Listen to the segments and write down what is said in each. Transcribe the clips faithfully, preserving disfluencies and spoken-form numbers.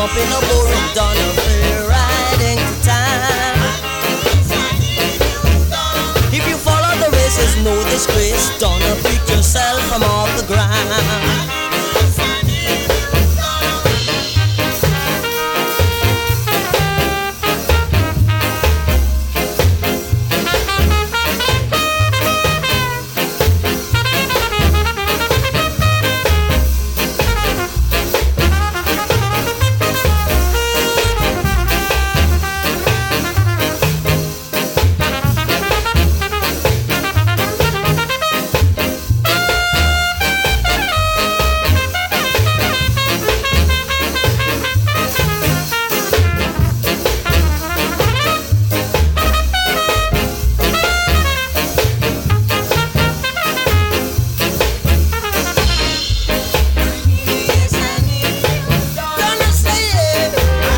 bumping a boring done affair riding to time. If you follow the races, no disgrace, don't pick yourself from off the ground.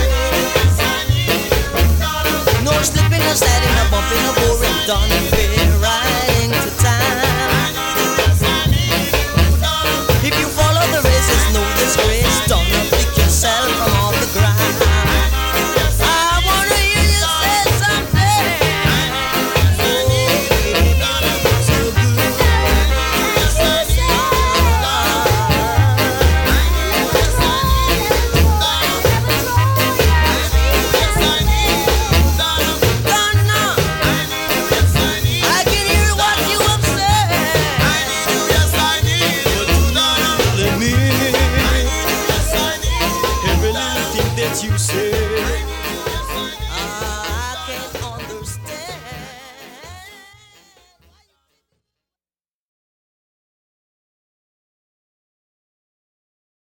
Standing up, bumping a boring done fair.